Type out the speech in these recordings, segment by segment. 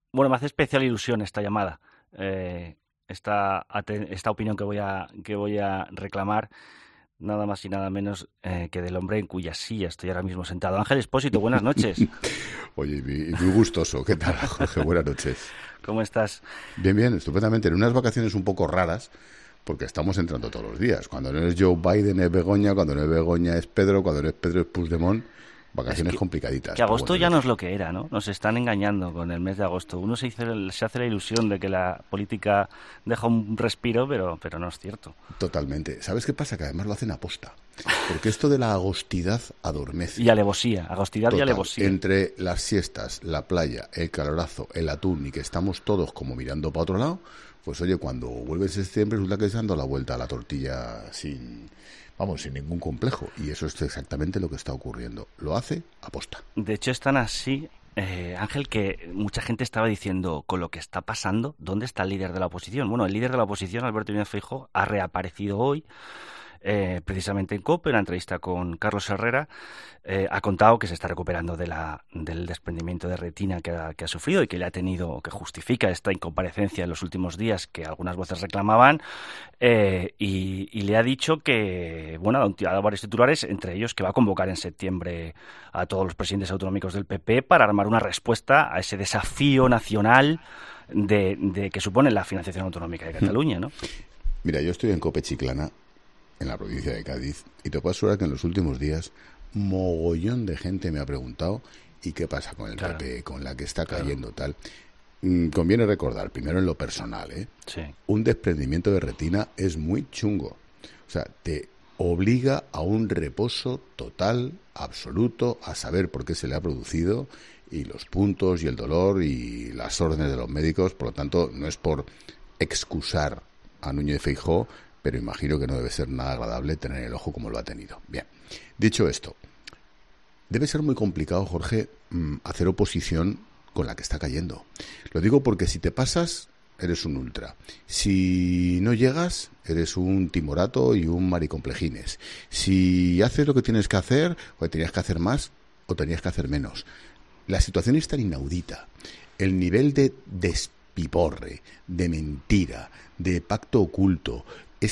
Bueno, me hace especial ilusión esta llamada, esta opinión que voy a reclamar, nada más y nada menos que del hombre en cuya silla estoy ahora mismo sentado. Ángel Expósito, buenas noches. Oye, y muy gustoso. ¿Qué tal, Jorge? Buenas noches. ¿Cómo estás? Bien, bien, estupendamente. En unas vacaciones un poco raras, porque estamos entrando todos los días. Cuando no es Joe Biden es Begoña, cuando no es Begoña es Pedro, cuando no es Pedro es Puigdemont. Es Vacaciones complicaditas. que Pero agosto bueno, ya no es lo que era, ¿no? Nos están engañando con el mes de agosto. Uno se hace la ilusión de que la política deja un respiro, pero no es cierto. totalmente. ¿Sabes qué pasa? Que además lo hacen aposta. Porque esto de la agostidad adormece. Y alevosía, agostidad y Total, alevosía. entre las siestas, la playa, el calorazo, el atún y que estamos todos como mirando para otro lado, pues oye, cuando vuelve septiembre resulta que se dando la vuelta a la tortilla sin ningún complejo. Y eso es exactamente lo que está ocurriendo. Lo hace aposta. De hecho, están así, Ángel, que mucha gente estaba diciendo, con lo que está pasando, ¿dónde está el líder de la oposición? Bueno, el líder de la oposición, Alberto Núñez Feijóo, ha reaparecido hoy, precisamente en COPE, en la entrevista con Carlos Herrera, ha contado que se está recuperando del desprendimiento de retina que ha sufrido y que le ha tenido, que justifica esta incomparecencia en los últimos días que algunas voces reclamaban, y le ha dicho que, bueno, ha dado varios titulares, entre ellos que va a convocar en septiembre a todos los presidentes autonómicos del PP para armar una respuesta a ese desafío nacional de que supone la financiación autonómica de Cataluña, ¿no? Mira, yo estoy en Cope Chiclana, en la provincia de Cádiz, y te puedo asegurar que en los últimos días mogollón de gente me ha preguntado ¿y qué pasa con el Claro, PP, con la que está claro. cayendo tal? Conviene recordar, primero en lo personal, Sí. un desprendimiento de retina es muy chungo. O sea, te obliga a un reposo total, absoluto, a saber por qué se le ha producido y los puntos y el dolor y las órdenes de los médicos. Por lo tanto, no es por excusar a Núñez Feijóo, pero imagino que no debe ser nada agradable tener el ojo como lo ha tenido. Bien, dicho esto, debe ser muy complicado, Jorge, hacer oposición con la que está cayendo. Lo digo porque si te pasas, eres un ultra. Si no llegas, eres un timorato y un maricomplejines. Si haces lo que tienes que hacer, o tenías que hacer más, o tenías que hacer menos. La situación es tan inaudita. El nivel de despiporre, de mentira, de pacto oculto,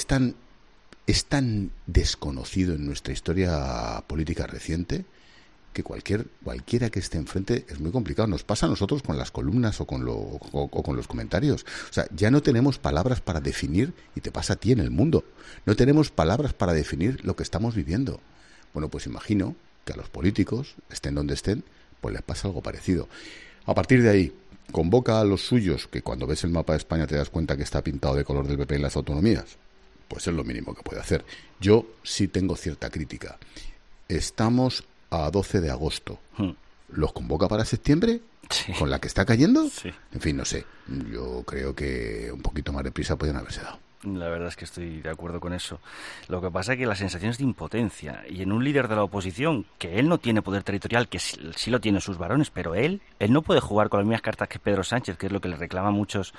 es tan desconocido en nuestra historia política reciente que cualquiera que esté enfrente es muy complicado. Nos pasa a nosotros con las columnas o con los comentarios. O sea, ya no tenemos palabras para definir, y te pasa a ti en el mundo, no tenemos palabras para definir lo que estamos viviendo. Bueno, pues imagino que a los políticos, estén donde estén, pues les pasa algo parecido. A partir de ahí, convoca a los suyos, que cuando ves el mapa de España te das cuenta que está pintado de color del PP en las autonomías. Pues es lo mínimo que puede hacer. Yo sí tengo cierta crítica. Estamos a 12 de agosto. Hmm. ¿Los convoca para septiembre? Sí. ¿Con la que está cayendo? Sí. En fin, no sé. Yo creo que un poquito más de prisa podrían haberse dado. La verdad es que estoy de acuerdo con eso. Lo que pasa es que la sensación es de impotencia. Y en un líder de la oposición, que él no tiene poder territorial, que sí lo tienen sus varones, pero él no puede jugar con las mismas cartas que Pedro Sánchez, que es lo que le reclaman muchos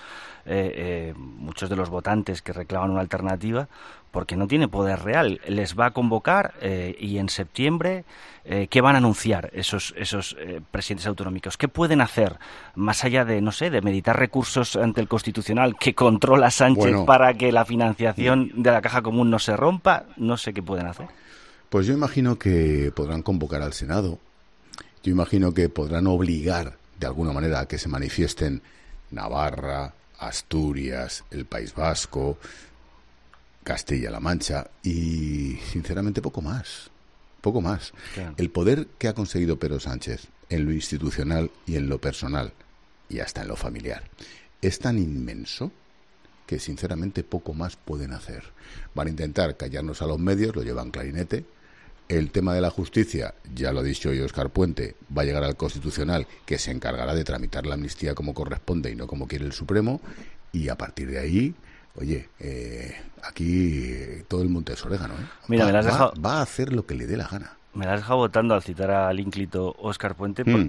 de los votantes que reclaman una alternativa, porque no tiene poder real. Les va a convocar y en septiembre, ¿qué van a anunciar esos presidentes autonómicos? ¿Qué pueden hacer? Más allá de, no sé, de meditar recursos ante el Constitucional que controla Sánchez Bueno, para que la financiación de la caja común no se rompa, no sé qué pueden hacer. pues yo imagino que podrán convocar al Senado. Yo imagino que podrán obligar de alguna manera a que se manifiesten Navarra, Asturias, el País Vasco, Castilla-La Mancha y, sinceramente, poco más. Poco más. Claro. El poder que ha conseguido Pedro Sánchez en lo institucional y en lo personal y hasta en lo familiar es tan inmenso que, sinceramente, poco más pueden hacer. Van a intentar callarnos a los medios, lo llevan clarinete. El tema de la justicia, ya lo ha dicho hoy Óscar Puente, va a llegar al Constitucional, que se encargará de tramitar la amnistía como corresponde y no como quiere el Supremo. Y a partir de ahí, oye, aquí todo el monte es orégano, ¿eh? Mira, me la has dejado... Va a hacer lo que le dé la gana. Me la has dejado votando al citar al ínclito Óscar Puente, porque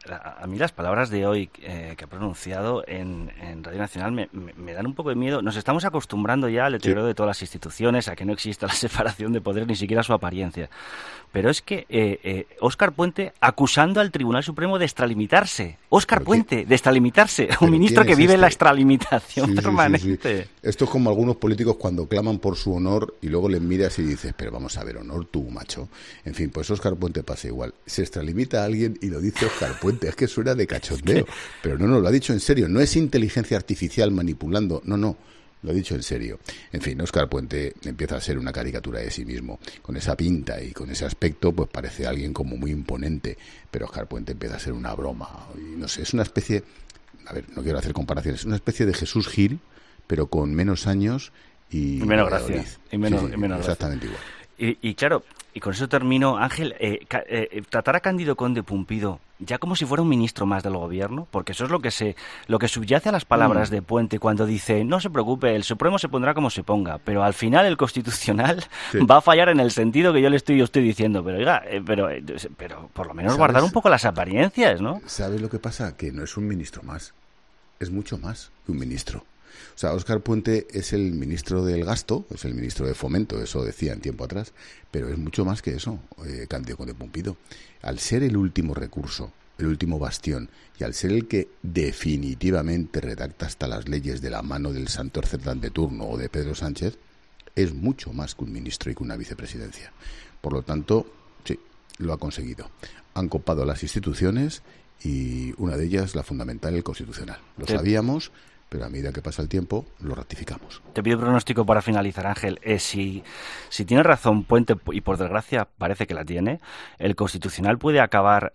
a mí las palabras de hoy que ha pronunciado en Radio Nacional me dan un poco de miedo. Nos estamos acostumbrando ya al deterioro de todas las instituciones, a que no exista la separación de poderes, ni siquiera su apariencia. Pero es que Óscar Puente acusando al Tribunal Supremo de extralimitarse. Óscar Puente, de extralimitarse. Un ministro que vive en la extralimitación permanente. Sí. Esto es como algunos políticos cuando claman por su honor y luego les miras y dices, pero vamos a ver, honor tú, macho. En fin, pues Óscar Puente pasa igual. Se extralimita a alguien y lo dice Óscar Puente. Es que suena de cachondeo. Pero no, lo ha dicho en serio. No es inteligencia artificial manipulando. No. Lo he dicho en serio. En fin, Óscar Puente empieza a ser una caricatura de sí mismo. Con esa pinta y con ese aspecto, pues parece alguien como muy imponente. Pero Óscar Puente empieza a ser una broma. Y no sé, es una especie... A ver, no quiero hacer comparaciones. Es una especie de Jesús Gil, pero con menos años y menos gracia. Y menos exactamente gracia. Igual. Y claro, y con eso termino, Ángel, tratar a Cándido Conde Pumpido ya como si fuera un ministro más del gobierno, porque eso es lo que subyace a las palabras de Puente cuando dice, no se preocupe, el Supremo se pondrá como se ponga, pero al final el Constitucional va a fallar en el sentido que yo estoy diciendo, pero oiga, pero por lo menos guardar un poco las apariencias, ¿no? ¿Sabes lo que pasa? Que no es un ministro más, es mucho más que un ministro. O sea, Óscar Puente es el ministro del gasto, es el ministro de fomento, eso decía en tiempo atrás, pero es mucho más que eso, Cándido Conde Pumpido. Al ser el último recurso, el último bastión, y al ser el que definitivamente redacta hasta las leyes de la mano del Santor Cerdán de turno o de Pedro Sánchez, es mucho más que un ministro y que una vicepresidencia. Por lo tanto, sí, lo ha conseguido. Han copado las instituciones y una de ellas, la fundamental, el Constitucional. Lo sabíamos, pero a medida que pasa el tiempo, lo ratificamos. Te pido pronóstico para finalizar, Ángel. Si tiene razón Puente, y por desgracia parece que la tiene, el Constitucional puede acabar,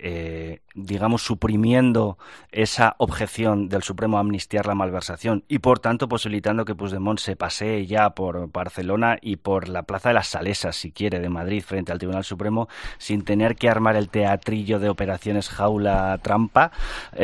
digamos, suprimiendo esa objeción del Supremo a amnistiar la malversación y, por tanto, posibilitando que Puigdemont se pasee ya por Barcelona y por la Plaza de las Salesas, si quiere, de Madrid, frente al Tribunal Supremo, sin tener que armar el teatrillo de operaciones jaula-trampa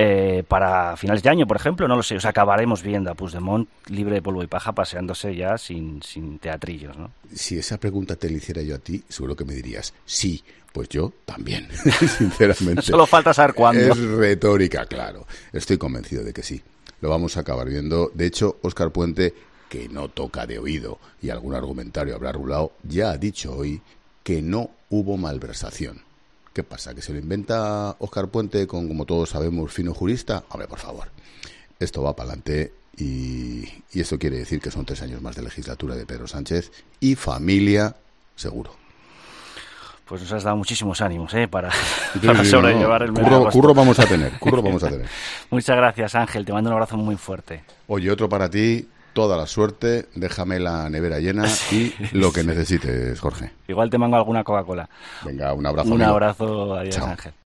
para finales de año, por ejemplo, no lo sé. O sea, acabaremos viendo a Puigdemont libre de polvo y paja paseándose ya sin teatrillos, ¿no? Si esa pregunta te la hiciera yo a ti, seguro que me dirías, sí, pues yo también, sinceramente. Solo falta saber cuándo. Es retórica, claro. Estoy convencido de que sí. Lo vamos a acabar viendo. De hecho, Óscar Puente, que no toca de oído y algún argumentario habrá rulado, ya ha dicho hoy que no hubo malversación. ¿Qué pasa? ¿Que se lo inventa Óscar Puente con, como todos sabemos, fino jurista? Hombre, por favor. Esto va para adelante y esto quiere decir que son 3 años más de legislatura de Pedro Sánchez y familia seguro. Pues nos has dado muchísimos ánimos para sobrellevar el mes de agosto. Curro vamos a tener. Muchas gracias, Ángel. Te mando un abrazo muy fuerte. Oye, otro para ti. Toda la suerte. Déjame la nevera llena y lo que necesites, Jorge. Igual te mando alguna Coca-Cola. Venga, un abrazo. Un abrazo. Adiós, Chao. Ángel.